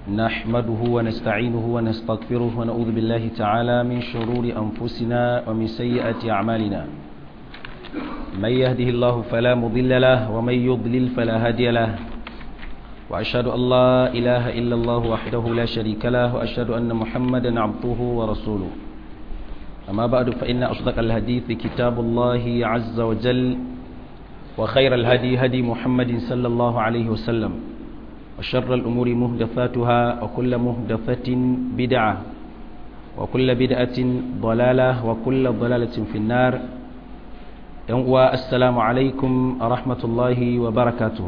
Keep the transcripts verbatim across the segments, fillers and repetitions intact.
نحمده ونستعينه ونستغفره ونعوذ بالله تعالى من شرور أنفسنا ومن سيئات أعمالنا من يهده الله فلا مضل له ومن يضلل فلا هادي له وأشهد أن لا إله إلا الله وحده لا شريك له وأشهد أن محمدا عبده ورسوله أما بعد فإن أصدق الحديث كتاب الله عز وجل وخير الهدي هدي محمد صلى الله عليه وسلم وشر الأمور مهدفاتها وكل مهدفة بدعة وكل بدعة ضلالة وكل ضلالة في النار السلام عليكم ورحمة الله وبركاته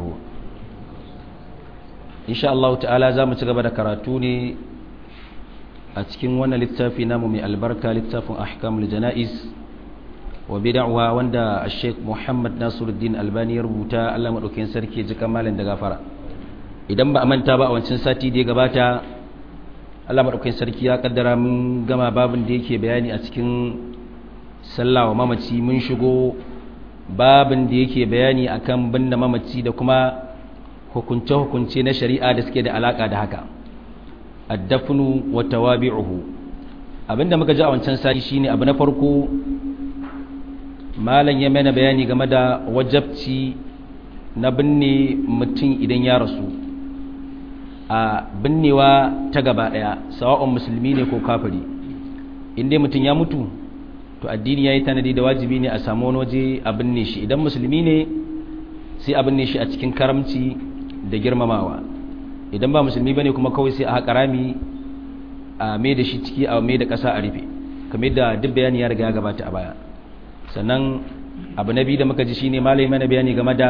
إن شاء الله تعالى زامة قبل كراتوني أتكين وانا للتافي نامو من البركة للتاف أحكام الجنائز وبدعوها واندا الشيخ محمد ناصر الدين الباني ربوتا الله مدوكين سركي جكمالا دغافرة idan ba a manta ba a wancan sati da ya gabata Allah madaukakin sarki ya kaddara mun gama babin da yake bayani a cikin sallah wa mamaci mun shigo babin da yake bayani akan binne mamaci da kuma hukunce hukunce na shari'a da suke da alaka da haka ad-dafnu wa tawabi'uhu abinda muka ji a wancan sati shine abu na farko malam ya mana bayani game da wajabci na binne mutum idan ya rasu a binnewa ta gaba daya sawa'un musulmi ne ko kafiri inda mutum ya mutu to addini yayi tanadi da wajibi ne a samu wani waje a binne shi idan musulmi ne sai a binne shi a cikin karamci da girmamawa idan ba musulmi bane kuma kawai sai a haƙa rami a mai da shi ciki a mai da ƙasa a rufe kamar da duk bayani ya riga ya gabata a baya sannan abu na biyu da muka ji shine malai mana bayani game da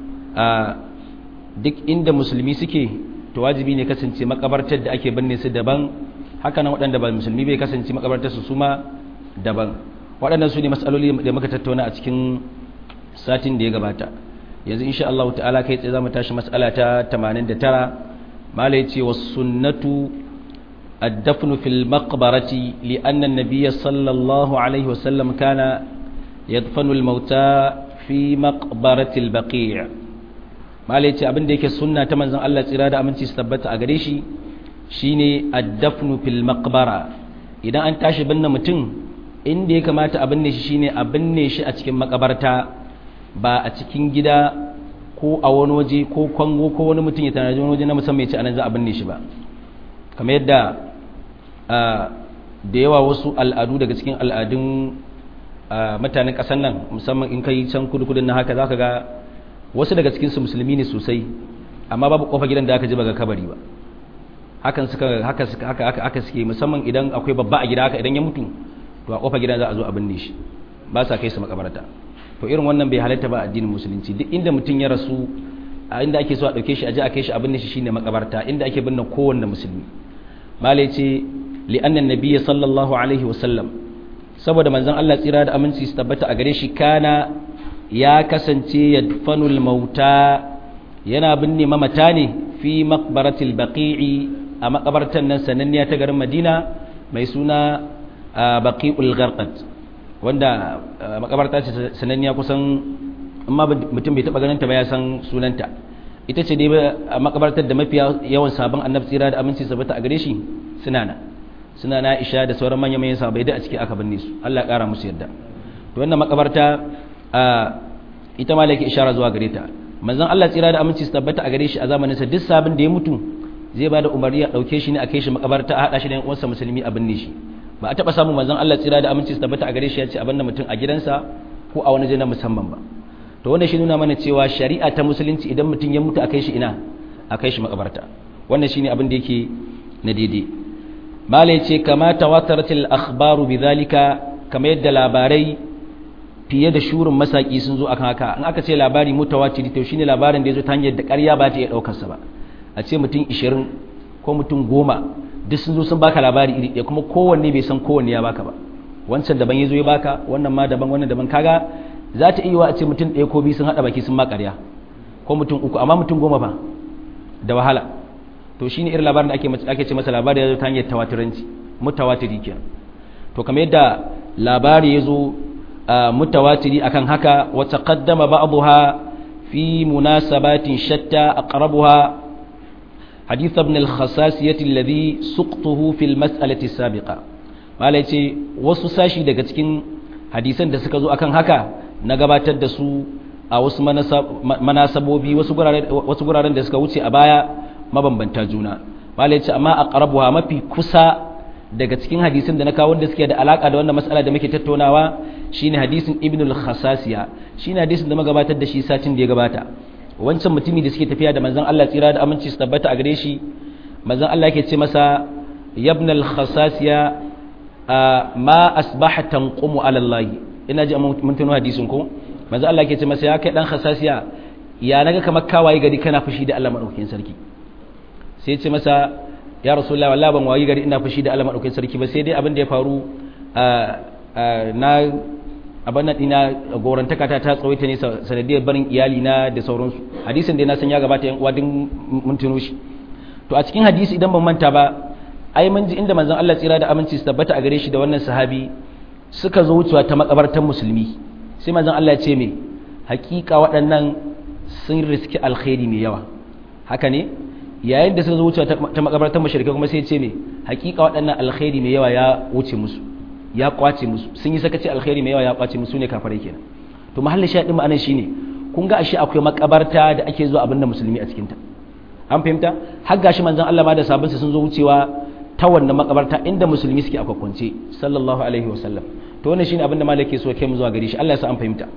duk inda musulmi suke to wajibi ne kasance makabartar da ake binne su daban haka nan waɗanda ba musulmi bai kasance makabartar su suma daban waɗannan su ne matsaloli da muka tattauna a cikin satin da ya gabata yanzu insha Allah ta'ala kai tsaye zamu tashi mas'ala ta tamanin da tara malai ce was sunnatu ad-dafnu fil maqbarati li anna an-nabiy sallallahu alaihi wasallam kana yadfanu al-mauta fi maqbarati al-baqi' malai ce abinda yake sunna ta manzon Allah tsira da aminci su tabbata a gare shi shine ad-dafnu fil maqbara idan an tashi binne mutum inda ya kamata a binne shi shine a binne shi a cikin makabarta ba a cikin gida ko a wani waje ko kwango ko wani mutum ya tanaji wani waje na musamman ya ce anan za a binne shi ba kamar yadda da yawa wasu al'adu daga cikin al'adun mutanen ƙasar nan musamman in kai can kudu-kudun na haka zaka ga wasu daga cikinsu musulmi ne sosai amma babu kofa gidan da aka ji baga kabari ba hakan suka haka haka haka aka suke musamman idan akwai babba a gida haka idan ya mutu to a kofa gidan za a zo a binne shi ba sa kai su makabarta to irin wannan bai halatta ba addinin musulunci duk inda mutum ya rasu a inda ake so a dauke shi a je a kai shi a binne shi shine makabarta inda ake binne kowanne musulmi malai ce li anna nabiyyi sallallahu alaihi wasallam saboda manzon Allah tsira da aminci su tabbata a gare shi kana ya kasance yadfanul mauta yana binne mamata ne fi maqbaratil baqi'i a makabartan nan sananniya ta garin Madina mai suna baqi'ul gharqad wanda makabarta ce sananniya kusan amma mutum bai taba ganin ta ba ya san sunanta ita ce dai makabartar da mafiya yawan sabon annabi tsira da aminci sabata a gare shi suna na suna na Aisha da sauran manyan manyan sahabbai da a ciki aka binne su Allah ya kara musu yarda to wannan makabarta ita ma lake ishara zuwa gare ta manzon Allah tsira da aminci su tabbata a gare shi a zamanin sa duk sabin da ya mutu zai ba da umarni a dauke shi ne a kai shi makabarta a hada shi da yan uwansa musulmi a binne shi ba a taba samun manzon Allah tsira da aminci su tabbata a gare shi ya ce a banna mutum a gidansa ko a wani jana musamman ba to wannan shi nuna mana cewa shari'a ta musulunci idan mutum ya mutu a kai shi ina a kai shi makabarta wannan shine abin da yake na daidai malai ce kama tawataratil akhbaru bidhalika kama yadda labarai fiye da shurin masaki sun zo akan haka in aka ce labari mutawatiri to shine labarin da yazo ta hanyar da ƙarya ba ta iya daukar sa ba a ce mutum ishirin ko mutum goma duk sun zo sun baka labari iri ɗaya kuma kowanne bai san kowanne ya baka ba wancan daban yazo ya baka wannan ma daban wannan daban kaga za ta iya a ce mutum ɗaya ko biyu sun hada baki sun ma ƙarya ko mutum uku amma mutum goma ba da wahala to shine irin labarin da ake ake ce masa labari yazo ta hanyar tawatiranci mutawatiri kenan to kamar yadda labari yazo mutawatiri akan haka wa taqaddama ba'daha fi munasabatin shatta aqrabuha hadith ibn al-khasasiyati alladhi suqtuhu fil mas'alati sabiqa malai ce wasu sashi daga cikin hadisan da suka zo akan haka na gabatar da su a wasu manasabobi wasu guraren da suka wuce a baya mabambanta juna malai ce amma aqrabuha mafi kusa daga cikin hadisin da na kawo wanda suke da alaka da wannan mas'ala da muke tattaunawa shine hadisin ibn al-khasasiya shine hadisin da muka gabatar da shi satin da ya gabata wancan mutumi da suke tafiya da manzon Allah tsira da aminci su tabbata a gare shi manzon Allah yake ce masa ibn al-khasasiya ma asbaha tanqumu ala Allah ina ji mun tuno hadisin ko manzon Allah yake ce masa ya kai dan khasasiya ya naga kamar kawaye gari kana fushi da Allah madaukakin sarki sai ya ce masa ya rasulullahi wallahi ban wayi gari ina fushi da Allah madaukakin sarki ba sai dai abin da ya faru na abin nan ina gorantaka ta ta tsawaita ne sanadiyar barin iyali na da sauransu hadisin da na san ya gabata yan uwa din mun tuno shi to a cikin hadisi idan ban manta ba ai mun ji inda manzon Allah tsira da aminci su tabbata a gare shi da wannan sahabi suka zo wucewa ta makabartan musulmi sai manzon Allah ya ce me hakika waɗannan sun riski alkhairi mai yawa haka ne yayin da suka zo wucewa ta makabartan mushrikai kuma sai ya ce me hakika waɗannan alkhairi mai yawa ya wuce musu ya kwace musu sun yi sakaci alkhairi mai yawa ya kwace musu ne kafirai kenan to mahallin shaɗin ma'anar shine kun ga ashe akwai makabarta da ake zuwa abinda musulmi a cikin ta an fahimta har gashi manzon Allah ma da sabonsa sun zo wucewa ta wannan makabarta inda musulmi suke a kwakwance sallallahu alaihi wasallam to wannan shine abinda malaka so kai mu zuwa gare shi Allah ya sa an fahimta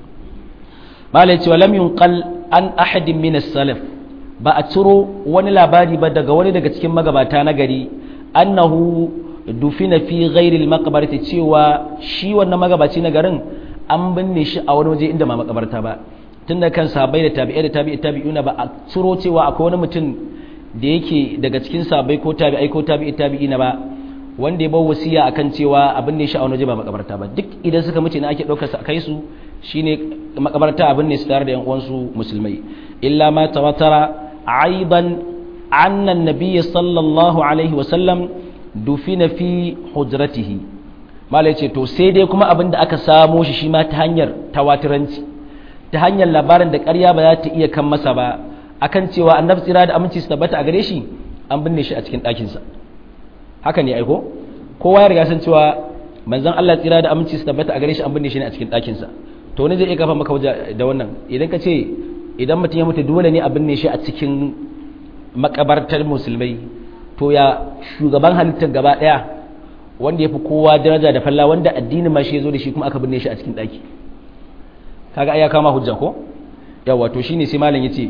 malaka ce walam yunqal an ahadin min as-salaf ba a ciro wani labari ba daga wani daga cikin magabata na gari annahu dufina fi ghairil maqbarati cewa shi wannan magabaci na garin an binne shi a wani waje inda ba makabarta ba tunda kan sahabbai da tabi'ai da tabi'i tabi'una ba a ciro cewa akwai wani mutum da yake daga cikin sahabbai ko tabi'ai ko tabi'i tabi'ina ba wanda ya bar wasiya akan cewa a binne shi a wani waje ba makabarta ba duk idan suka mutu ne ake daukar su kai su shine makabarta a binne su tare da yan uwansu musulmai illa ma tawatara aidan anna an-nabiy sallallahu alaihi wa sallam dufina fi hujratihi malai ce to sai dai kuma abin da aka samo shi shi ma ta hanyar tawatiranci ta hanyar labarin da ƙarya ba za ta iya kan masa ba akan cewa annabi tsira da aminci su tabbata a gare shi an binne shi a cikin ɗakinsa haka ne aiko kowa ya riga san cewa manzon Allah tsira da aminci su tabbata a gare shi an binne shi ne a cikin ɗakinsa to ne zai iya kafa maka waje da wannan idan ka ce idan mutum ya mutu dole ne a binne shi a cikin makabartar musulmai to ya shugaban halittar gaba daya wanda ya fi kowa daraja da falla wanda addinin ma shi ya zo da shi kuma aka binne shi a cikin daki kaga ai ya kama hujja ko yawa to shine sai malam yace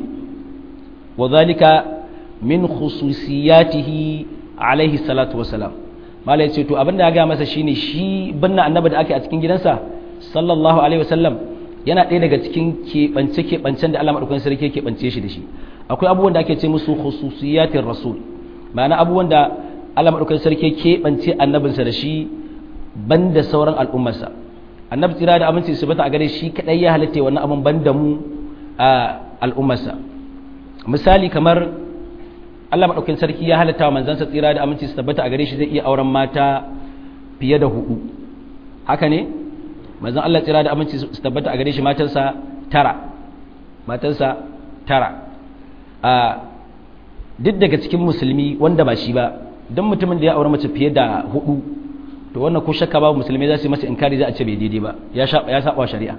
wa zalika min khususiyatihi alaihi salatu wassalam malam yace to abinda ya ga masa shine shi binne annabi da ake a cikin gidansa sallallahu alaihi wasallam yana ɗaya daga cikin keɓance keɓancen da Allah madaukakin sarki ke keɓance shi da shi akwai abubuwan da ake ce musu khususiyatir rasul ma'ana abubuwan da Allah maɗaukar sarki keɓance annabinsa da shi ban da sauran al'ummarsa annabi tsira da aminci su bata a gare shi kaɗai ya halitta wannan abin ban da mu a al'ummarsa misali kamar Allah maɗaukar sarki ya halitta wa manzansa tsira da aminci su tabbata a gare shi zai iya auren mata fiye da hudu haka ne manzan Allah tsira da aminci su tabbata a gare shi matansa tara matansa tara a duk daga cikin musulmi wanda ba shi ba don mutumin da ya aure mace fiye da hudu to wannan ko shakka babu musulmi za su yi masa inkari za a ce bai daidai ba ya saba shari'a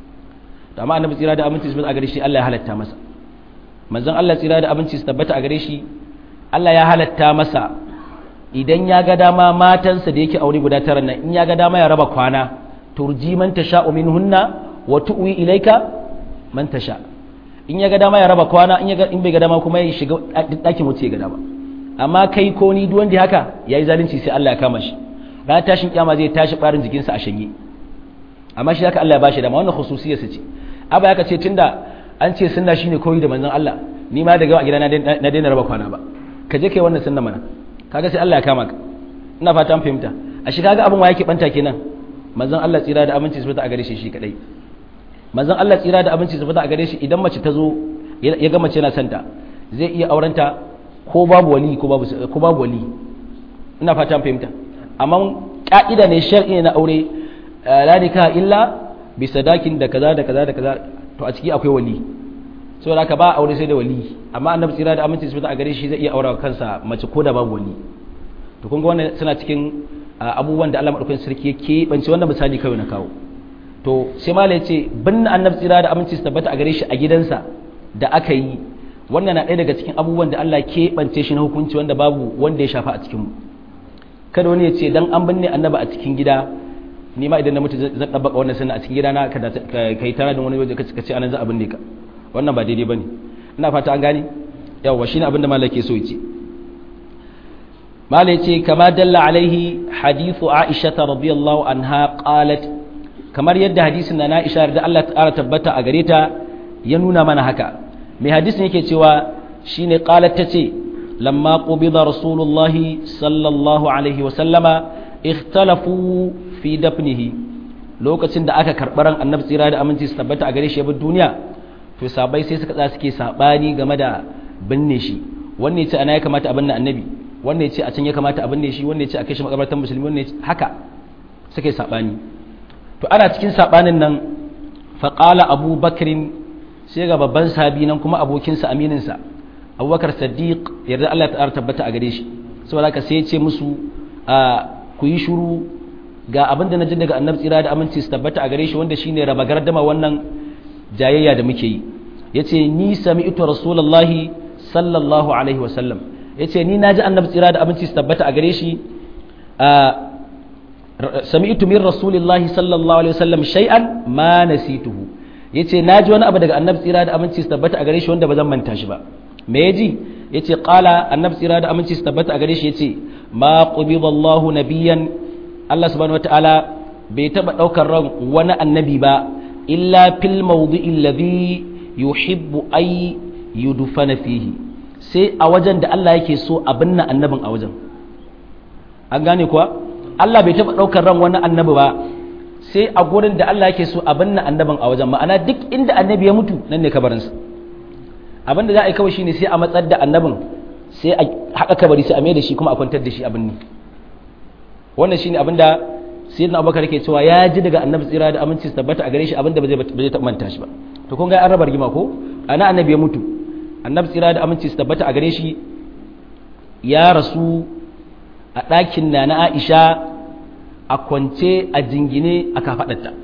to amma annabi tsira da aminci su tabbata a gare shi Allah ya halatta masa manzon Allah tsira da aminci su tabbata a gare shi Allah ya halatta masa idan ya ga dama matansa da yake aure guda tara nan in ya ga dama ya raba kwana turji man tasha'u minhunna wa tu'wi ilayka man tasha in ya ga dama ya raba kwana in ya in bai ga dama kuma ya shiga dakin wuce ya ga dama amma kai ko ni duk wanda haka yayi zalunci sai Allah ya kama shi ranar tashin kiyama zai tashi barin jikinsa a shanye amma shi haka Allah ya bashi dama wannan khususiyar sa ce aba yaka ce tunda an ce sunna shine koyi da manzon Allah ni ma daga a gidana na daina raba kwana ba ka je kai wannan sunna mana kaga sai Allah ya kama ka ina fata an fahimta a shi kaga abin wa yake banta kenan manzon Allah tsira da aminci su fita a gare shi shi kadai manzon Allah tsira da aminci su fita a gare shi idan mace ta zo ya ga mace yana santa zai iya aurenta ko babu wali ko babu ko babu wali ina fata an fahimta amma ka'ida ne shar'i na aure la nikah illa bi sadakin da kaza da kaza da kaza to a ciki akwai wali saboda haka ba aure sai da wali amma annabi tsira da aminci tabbata a gare shi zai iya aura kansa mace ko da babu wali to kun ga wannan suna cikin abubuwan da Allah madaukakin sarki ya keɓance wannan misali kawai na kawo to sai malai ya ce binne annabi tsira da aminci tabbata a gare shi a gidansa da aka yi wannan na ɗaya daga cikin abubuwan da Allah keɓance shi na hukunci wanda babu wanda ya shafa a cikinmu kada wani ya ce dan an binne annaba a cikin gida ni ma idan na mutu zan ɗabbaka wannan sannan a cikin gida na ka yi tara da wani waje ka ce anan za a binne ka wannan ba daidai ba ne ina fata an gane yawwa shi ne abin da malai ke so ya ce malai ce kama dalla alaihi hadithu aisha ta radiyallahu anha qalat kamar yadda hadisin na Aisha da Allah ta tabbata a gare ta ya nuna mana haka mai hadisin yake cewa shine qalat tace lamma qubida rasulullahi sallallahu alaihi wa sallama ikhtalafu fi dafnihi lokacin da aka karɓi ran annabi tsira da aminci su tabbata a gare shi ya bar duniya to sabai sai suka tsaya suke sabani game da binne shi wanne yace ana ya kamata a binne annabi wanne yace a can ya kamata a binne shi wanne yace a kai shi makabartan musulmi wanne yace haka suke sabani to ana cikin sabanin nan faqala abubakrin sai ga babban sahabi nan kuma abokinsa amininsa abubakar siddiq yarda Allah ta tabbata a gare shi saboda haka sai ya ce musu ku yi shuru ga abin da na ji daga annabi tsira da aminci su tabbata a gare shi wanda shine raba gardama wannan jayayya da muke yi yace ni sami'tu rasulullahi sallallahu alaihi wasallam yace ni naji annabi tsira da aminci su tabbata a gare shi sami'tu min rasulillahi sallallahu alaihi wasallam shay'an ma nasituhu yace naji wani abu daga annabi tsira da aminci su tabbata a gare shi wanda ba zan manta shi ba me yaji yace qala annabi tsira da aminci su tabbata a gare shi yace ma qubida Allahu nabiyyan Allah subhanahu wataala bai taba daukar ran wani annabi ba illa fil mawdi'i alladhi yuhibbu ay yudfana fihi sai a wajen da Allah yake so a binne annabin a wajen an gane kuwa Allah bai taba daukar ran wani annabi ba sai a gurin da Allah yake so a binne annabin a wajen ma'ana duk inda annabi ya mutu nan ne kabarinsa abin da za a yi kawai shine sai a matsar da annabin sai a haƙa kabari sai a mai da shi kuma a kwantar da shi abin ne wannan shine abin da sayyidina abubakar yake cewa ya ji daga annabi tsira da aminci su tabbata a gare shi abin da ba zai taɓa manta shi ba to kun ga an raba rigima ko ana annabi ya mutu annabi tsira da aminci su tabbata a gare shi ya rasu a ɗakin na na Aisha a kwance a jingine a kafaɗarta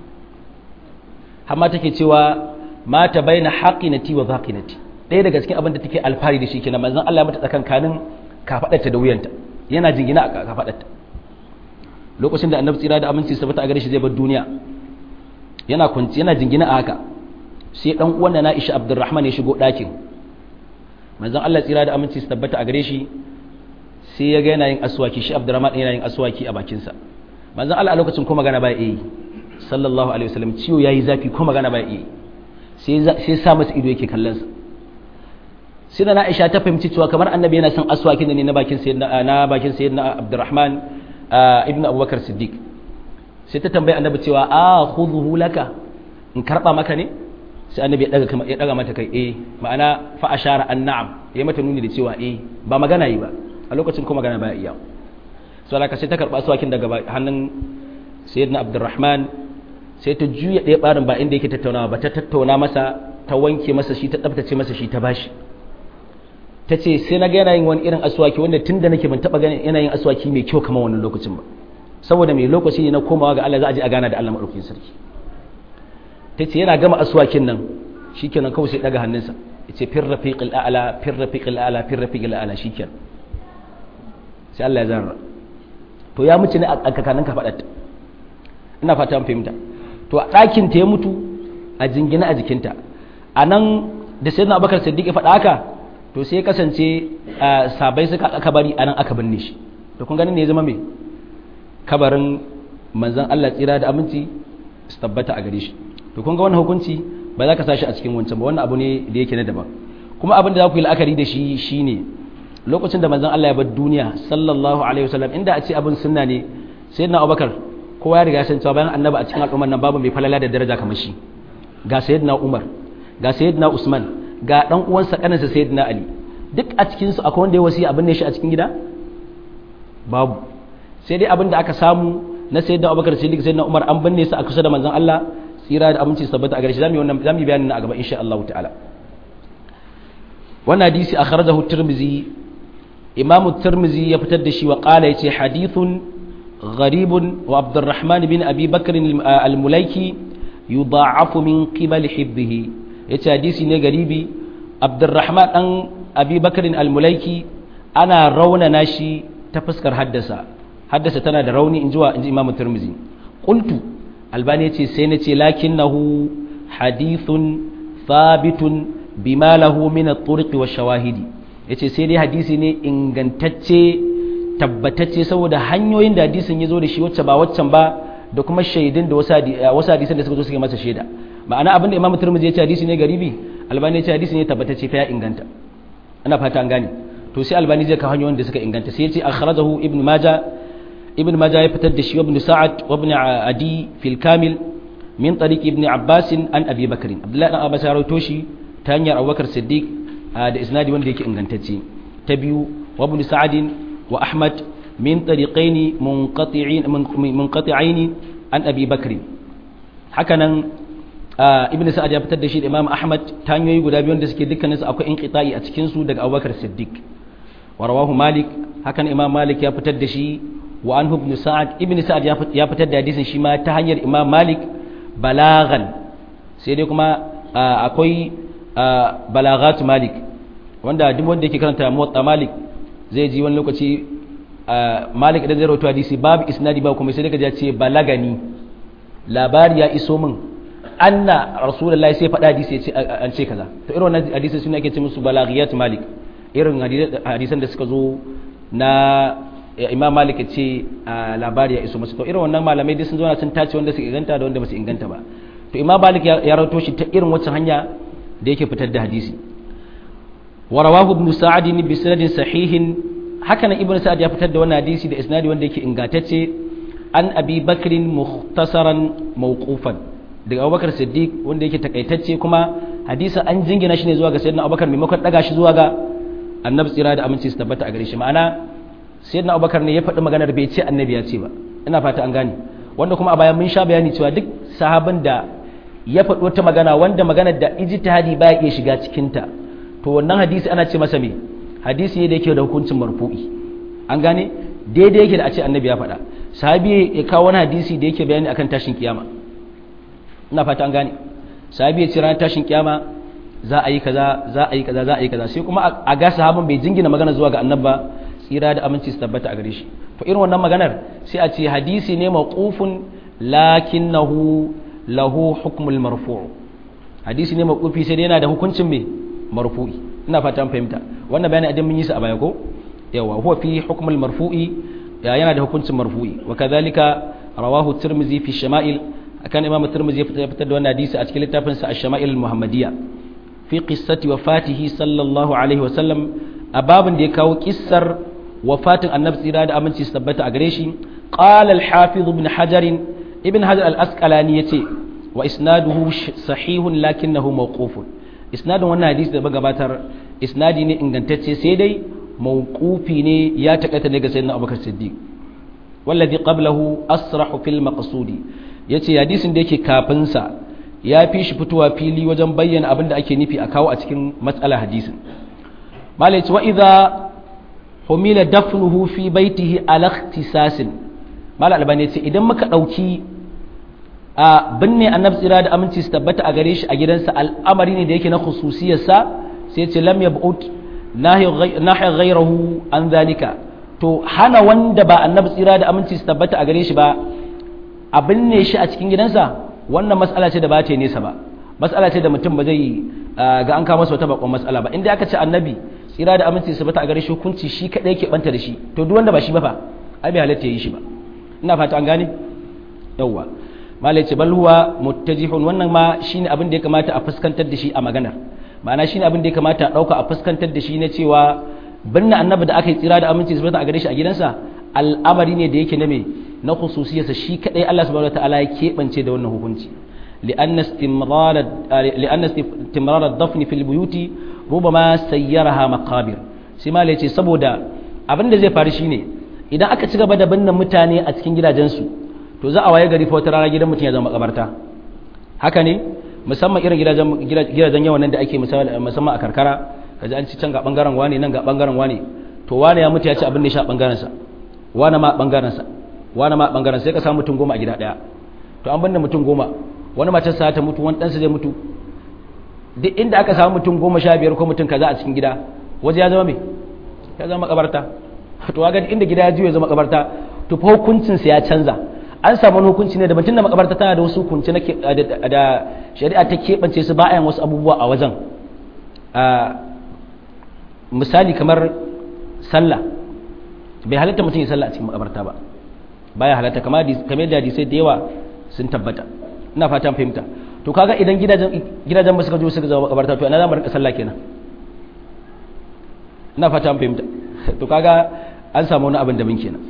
amma take cewa mata bai na haƙinati wa zaƙinati ɗaya daga cikin abin da take alfahari da shi kenan manzon Allah mata tsakankanin kafaɗarta da wuyanta yana jingina a kafaɗarta lokacin da annabi tsira da aminci sabata a gare shi zai bar duniya yana kunci yana jingina a haka sai dan uwan na Aisha Abdurrahman ya shigo ɗakin manzon Allah tsira da aminci tabbata a gare shi sai ya ga yana yin aswaki shi Abdurrahman yana yin aswaki a bakin sa manzon Allah a lokacin ko magana ba yi sallallahu alaihi wasallam ciwo yayi zafi ko magana ba yi sai sai sa masa ido yake kallon sa sai da Aisha ta fahimci cewa kamar annabi yana son aswakin da ne na bakin sayyidina na bakin sayyidina Abdurrahman ibnu Abubakar Siddiq sai ta tambaye annabi cewa a khudhuhu laka in karba maka ne sai annabi ya daga ya daga mata kai eh ma'ana fa ashara an na'am yayi mata nuni da cewa eh ba magana yi ba a lokacin ko magana ba iya so alaka sai ta karba aswakin daga hannun sayyidina Abdurrahman sai ta juya ɗaya barin ba inda yake tattaunawa ba ta tattauna masa ta wanke masa shi ta tsaftace masa shi ta bashi ta ce sai na ga yana yin wani irin aswaki wanda tun da nake ban taɓa ganin yana yin aswaki mai kyau kamar wannan lokacin ba saboda mai lokaci ne na komawa ga Allah za a je a gana da Allah maɗaukakin sarki ta ce yana gama aswakin nan shikenan kawai sai daga hannunsa ya ce fir rafiqil a'la fir rafiqil a'la fir rafiqil a'la shikenan sai Allah ya zarra to ya mutu ne a kakanin ka faɗa ina fata an fahimta to a ɗakin ta ya mutu a jingina a jikinta a nan da sayyidina Abubakar Siddiq ya faɗa haka to sai ya kasance sabai suka aka bari anan aka binne shi to kun ganin ne ya zama me kabarin manzon Allah tsira da aminci su tabbata a gare shi to kun ga wannan hukunci ba za ka sashi a cikin wancan ba wannan abu ne da yake na daban kuma abin da za ku yi la'akari da shi shine lokacin da manzon Allah ya bar duniya sallallahu alaihi wasallam inda a ce abin sunna ne sayyidina Abubakar kowa ya riga ya san cewa bayan annabi a cikin al'ummar nan babu mai falala da daraja kamar shi ga sayyidina Umar ga sayyidina Usman ga dan uwansa kanansa sayyidina Ali duk a cikin su akwai wanda ya wasiya abin ne shi a cikin gida babu sai dai abin da aka samu na sayyidina Abubakar Siddiq sayyidina Umar an binne su a kusa da manzon Allah tsira da aminci sabbata a gare shi zamu yi wannan zamu yi bayanin a gaba insha Allah ta'ala wannan hadisi akhrajahu tirmizi imamu tirmizi ya fitar da shi wa qala yace hadithun gharibun wa abdurrahman bin abi bakr al-mulaiki yudha'afu min qibal hibbihi yace hadisi ne garibi abdurrahman dan abi bakr al-mulaiki ana raunana shi ta fuskar haddasa haddasa tana da rauni inji wa inji imamu tirmizi qultu albani yace sai nace lakinnahu hadithun thabitun bima lahu min at-turuq wa shawahidi yace sai dai hadisi ne ingantacce tabbatacce saboda hanyoyin da hadisin yazo da shi wacce ba waccan ba da kuma shaidun da wasu hadisan da suka zo suke masa shaida ma'ana abinda Imam Tirmidhi yace hadisi ne garibi Albani yace hadisi ne tabbatacce fa ya inganta ana fata an gane to sai Albani zai ka hanyoyin da suka inganta sai yace akhrajahu Ibn Majah Ibn Majah ya fitar da shi Ibn Sa'ad wa Ibn Adi fil Kamil min tariq Ibn Abbas an Abi Bakr Abdullah ibn Abbas ya rawaito shi ta hanyar Abubakar Siddiq da isnadi wanda yake ingantacce ta biyu wa ibn Sa'd wa Ahmad min tariqaini munqati'in munqati'ain an Abi Bakr hakanan ibn Sa'd ya fitar da shi da Imam Ahmad ta hanyoyi guda biyu wanda suke dukkanin su akwai inqita'i a cikin su daga Abubakar Siddiq wa rawahu Malik hakan Imam Malik ya fitar da shi wa anhu ibn Sa'd ibn Sa'd ya fitar da hadisin shi ma ta hanyar Imam Malik balagan sai dai kuma akwai balagatu Malik wanda duk wanda yake karanta muwatta Malik zai ji wani lokaci Malik idan zai rawaito hadisi babu isnadi ba kuma sai daga ya ce balagani labari ya iso min anna rasulullahi sai faɗa hadisi ya ce an ce kaza to irin wannan hadisi suna ake ce musu balagiyat Malik irin hadisan da suka zo na Imam Malik ya ce labari ya iso masa to irin wannan malamai dai sun zo na sun tace wanda suka inganta da wanda ba su inganta ba to Imam Malik ya rawaito shi ta irin wacce hanya da yake fitar da hadisi wa rawahu ibn Sa'd bi sanadin sahihin haka nan ibn Sa'd ya fitar da wannan hadisi da isnadi wanda yake ingantacce an Abi Bakr mukhtasaran mawqufan daga Abubakar Siddiq wanda yake takaitacce kuma hadisin an jingina shi ne zuwa ga sayyidina Abubakar maimakon daga shi zuwa ga annabi tsira da aminci su tabbata a gare shi ma'ana sayyidina Abubakar ne ya faɗi maganar bai ce annabi ya ce ba ina fata an gane wanda kuma a bayan mun sha bayani cewa duk sahabin da ya faɗi wata magana wanda maganar da ijtihadi ba ya iya shiga cikinta to wannan hadisi ana ce masa me hadisi ne da yake da hukuncin marfu'i an gane daidai yake da a ce annabi ya faɗa sahabi ya kawo wani hadisi da yake bayani akan tashin kiyama ina fata an gane sahabi ya ce ranar tashin kiyama za a yi kaza za a yi kaza za a yi kaza sai kuma a ga sahabin bai jingina magana zuwa ga annabi ba tsira da aminci su tabbata a gare shi to irin wannan maganar sai a ce hadisi ne mawqufun lakinnahu lahu hukmul marfu' hadisi ne mawqufi sai dai yana da hukuncin me marfu'i ina fata an fahimta wannan bayani idan mun yi sa a baya ko yawa huwa fi hukmul marfu'i yana da hukuncin marfu'i wa kadhalika rawahu tirmidhi fi shama'il akan imam tirmidhi ya fitar da wannan hadisi a cikin littafin sa ash-shama'il al-muhammadiyya fi qissati wafatihi sallallahu alaihi wa sallam ababin da ya kawo kissar wafatin annabi tsira da aminci su tabbata a gare shi qala al-hafiz ibn hajar ibn hajar al-asqalani yace wa isnaduhu sahihun lakinnahu mawqufun isnadin wannan hadisi da gabatar isnadi ne ingantacce sai dai mawqufi ne ya takaita ne ga sayyidina abubakar siddiq wallazi qablahu asrahu fil maqsudi yace hadisin da yake kafin sa ya fi shi fitowa fili wajen bayyana abin da ake nufi a kawo a cikin matsalar hadisin malai wa idza humila dafnuhu fi baitihi ala ikhtisasin malai albani yace idan muka dauki a binne annabi tsira da aminci su tabbata a gare shi a gidansa al'amari ne da yake na khususiyarsa sai ce lam yab'ud nahi ghayrahu an zalika to hana wanda ba annabi tsira da aminci su tabbata a gare shi ba a binne shi a cikin gidansa wannan mas'ala ce da ba ta nesa ba mas'ala ce da mutum ba zai ga an kawo masa wata bakon mas'ala ba inda aka ce annabi tsira da aminci su tabbata a gare shi hukunci shi kadai yake banta da shi to duk wanda ba shi ba fa ai bai halatta yi shi ba ina fata an gane yawwa malai ce bal huwa muttajihun wannan ma shine abin da ya kamata a fuskantar da shi a maganar ma'ana shine abin da ya kamata a dauka a fuskantar da shi na cewa binne annabi da aka yi tsira da aminci su a gare shi a gidansa al'amari ne da yake na me na khususiyarsa shi kadai Allah subhanahu wataala ya kebance da wannan hukunci li'anna istimrar li'anna istimrar ad-dafn fil buyuti rubama sayyaraha maqabir sai malai ce saboda abin da zai faru shine idan aka ci gaba da binne mutane a cikin gidajensu to za a waye gari fa wata rana gidan mutum ya zama makabarta haka ne musamman irin gidajen gidajen yawan nan da ake musamman a karkara kaji an ci can ga bangaren wane nan ga bangaren wane to wane ya mutu ya ci abin da ya sha bangaren sa wane ma bangaren sa wane ma bangaren sai ka samu mutum goma a gida daya to an banda mutum goma wani matar sa ta mutu wani dan sa zai mutu duk inda aka samu mutum goma sha biyar ko mutum kaza a cikin gida waje ya zama me ya zama makabarta to ga inda gida ya juya zama makabarta to fa hukuncin sa ya canza an samu wani hukunci ne da batun da makabarta tana da wasu hukunci da shari'a ta keɓance su bayan wasu abubuwa a wajen misali kamar sallah bai halatta mutum ya sallah a cikin makabarta ba baya halatta kamar da hadisai da yawa sun tabbata ina fatan fahimta to kaga idan gidajen gidajen ba suka zo suka zama makabarta to ina za mu rika sallah kenan ina fatan fahimta to kaga an samu wani abin da bin kenan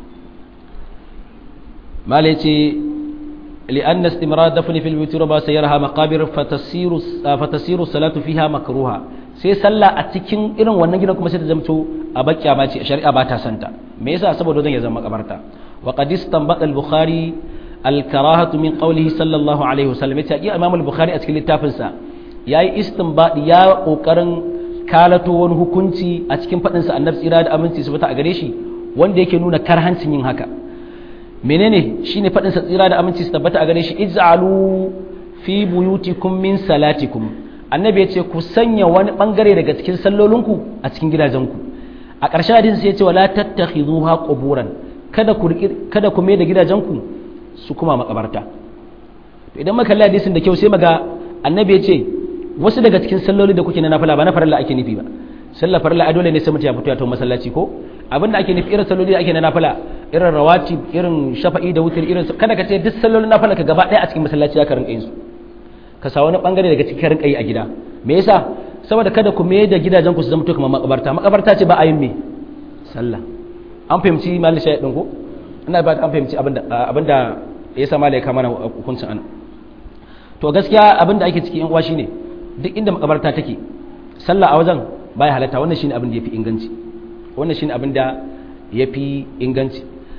mala yace li'anna istimrar dafni fil buyut ba sayarha maqabir fatasiru fatasiru salatu fiha makruha sai sallah a cikin irin wannan gidan kuma sai ta zamto a bakkiya ma ce shari'a ba ta santa me yasa saboda wajen ya zama makabarta wa qad istanbata al-bukhari al-karahatu min qawlihi sallallahu alaihi wasallam yace ya imam al-bukhari a cikin littafin sa yayi istinbadi ya kokarin kalato wani hukunci a cikin fadin sa annabi tsira da aminci su bata a gare shi wanda yake nuna karhancin yin haka menene shine fadin sa tsira da aminci su tabbata a gare shi ij'alu fi buyutikum min salatikum annabi ya ce ku sanya wani bangare daga cikin sallolinku a cikin gidajenku a ƙarshen hadisi sai ya ce wala tattakhidhuha quburan kada ku kada ku mai da gidajenku su kuma makabarta to idan muka kalli hadisin da kyau sai maga annabi ya ce wasu daga cikin salloli da kuke na nafila ba na farilla ake nufi ba sallar farilla dole ne sai mutum ya fito ya tawo masallaci ko abinda ake nufi irin salloli da ake na nafila irin rawatib irin shafa'i da wutar irin kada ka ce duk sallolin nafila ka gaba ɗaya a cikin masallaci ya ka rinka yin su ka sa wani bangare daga cikin rinka yi a gida me yasa saboda kada ku mai da gidajen ku su zama to kamar makabarta makabarta ce ba a yin me sallah an fahimci malin shayi din ko ina ba an fahimci abinda abinda ya sa malai kama na hukuncin an to gaskiya abinda ake ciki yan uwa shine duk inda makabarta take sallah a wajen baya halatta wannan shine abin da yafi inganci wannan shine abin da yafi inganci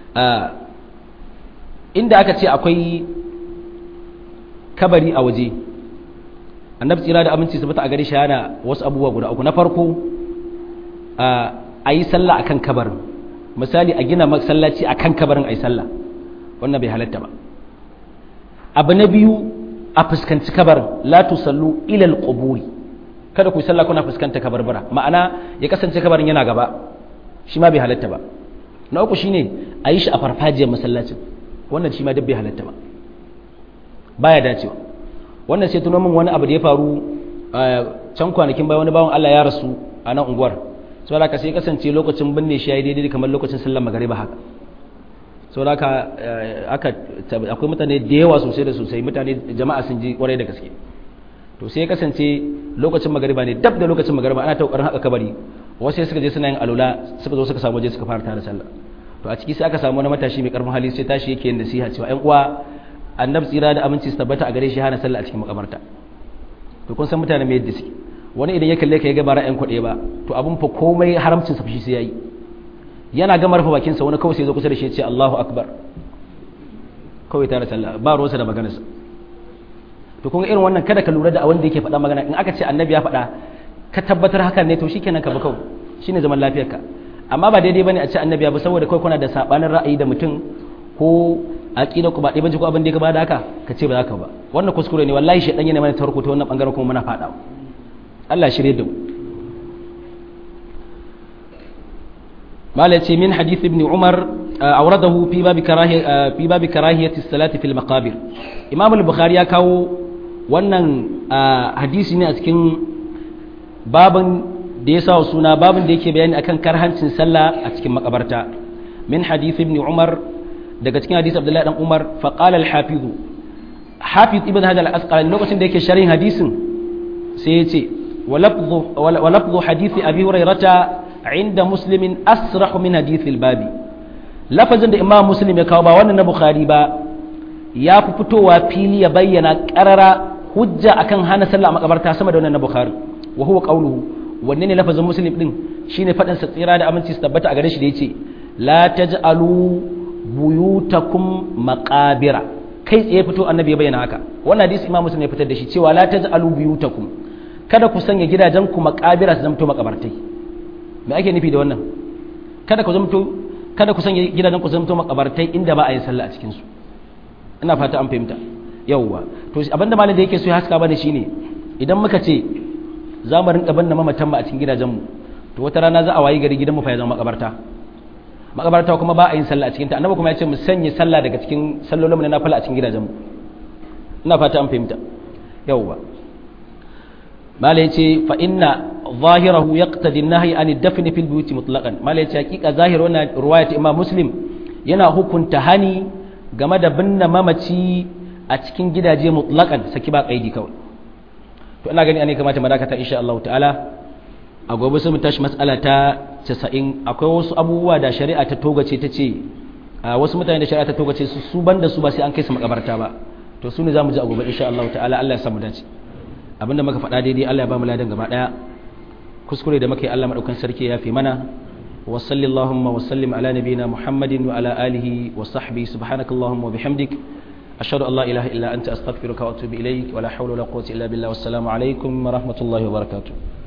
inda aka ce akwai kabari a waje annabi tsira da aminci su bata a gare shi yana wasu abubuwa guda uku na farko a yi sallah akan kabarin misali a gina masallaci akan kabarin a yi sallah wannan bai halatta ba abu na biyu a fuskanci kabarin la tusallu ila alquburi kada ku yi sallah kuna fuskanta kabarbara ma'ana ya kasance kabarin yana gaba shi ma bai halatta ba na uku shine a yi shi a farfajiyar masallacin wannan shi ma duk bai halatta ba baya dacewa wannan sai tuno min wani abu da ya faru can kwanakin bai wani bawan Allah ya rasu a nan unguwar sau da ka sai kasance lokacin binne shi ya yi daidai kamar lokacin sallar magariba haka sau da aka akwai mutane da yawa sosai da sosai mutane jama'a sun ji kwarai da gaske to sai kasance lokacin magariba ne dab da lokacin magariba ana ta kokarin haka kabari wasu suka je suna yin alula suka zo suka samu waje suka fara tare sallah to a ciki sai aka samu wani matashi mai karfin hali sai tashi yake yin nasiha cewa ƴan uwa annabi tsira da aminci su tabbata a gare shi hana sallah a cikin makabarta to kun san mutane mai yadda suke wani idan ya kalle ka ya ga bara ƴan kuɗe ba to abun fa komai haramcin sa shi sai yayi yana gama rufe bakin sa wani kawai sai ya zo kusa da shi ya ce Allahu akbar kawai tare sallah ba ruwansa da maganarsa to kun ga irin wannan kada ka lura da wanda yake faɗa magana in aka ce annabi ya faɗa ka tabbatar hakan ne to shikenan ka ba kawai shine zaman lafiyarka amma ba daidai bane a ce annabi ya ba saboda kai kuna da sabanin ra'ayi da mutum ko aqida ku ba dai bace ko abin da ya gaba da haka ka ce ba za ka ba wannan kuskure ne wallahi shedan yana mana tarko ta wannan bangaren kuma muna fada Allah shirye da mu mala ce min hadith ibn umar awradahu fi bab karahi fi bab karahiyati as-salati fil maqabir imam al-bukhari ya kawo wannan hadisi ne a cikin baban da ya sa suna babin da yake bayani akan karhancin sallah a cikin makabarta min hadith ibn umar daga cikin hadisi abdullahi dan umar fa qala al-hafiz hafiz ibn hajar al-asqalani lokacin da yake sharhin hadisin sai ya ce wa lafdhu wa lafdhu hadisi abi hurairata inda muslimin asrah min hadith al-babi lafazin da imam muslim ya kawo ba wannan na bukhari ba ya fi fitowa fili ya bayyana qarara hujja akan hana sallah a makabarta sama da wannan na bukhari wa huwa qawluhu wanne ne lafazin muslim din shine fadin sa tsira da aminci su tabbata a gare shi da yace la taj'alu buyutakum maqabira kai tsaye fito annabi ya bayyana haka wannan hadisi imam muslim ya fitar da shi cewa la taj'alu buyutakum kada ku sanya gidajen ku makabira su zamto makabartai me ake nufi da wannan kada ku zamto kada ku sanya gidajen ku zamto makabartai inda ba a yin sallah a cikin su ina fata an fahimta yawwa to abinda malam da yake so ya haska bane shine idan muka ce za mu rinka banna mamatan mu a cikin gidajen mu to wata rana za a wayi gari gidan mu fa ya zama makabarta makabarta kuma ba a yin sallah a cikin ta annabi kuma ya ce mu sanya sallah daga cikin sallolin mu na nafila a cikin gidajen mu ina fata an fahimta yawwa mala yace fa inna zahirahu yaqtadi an-nahy an ad-dafn fil buyut mutlaqan mala yace hakika zahir wannan riwayat imam muslim yana hukunta hani game da binne mamaci a cikin gidaje mutlaqan saki ba kaidi kawai to ina gani ane kamata mu dakata insha Allah ta'ala a gobe sai mu tashi mas'ala ta casa'in akwai wasu abubuwa da shari'a ta togace ta ce wasu mutane da shari'a ta togace su su banda su ba sai an kai su makabarta ba to su ne za mu ji a gobe insha Allah ta'ala Allah ya samu dace abinda muka faɗa daidai Allah ya ba mu ladan gaba daya kuskure da muka yi Allah madaukan sarki ya fi mana wa sallallahu wa sallim ala nabiyyina Muhammadin wa ala alihi wa sahbihi subhanakallahumma wa bihamdik ashhadu an la ilaha illa anta astaghfiruka wa atubu ilaik wa la hawla wa la quwwata illa billah wassalamu alaikum wa rahmatullahi wa barakatuh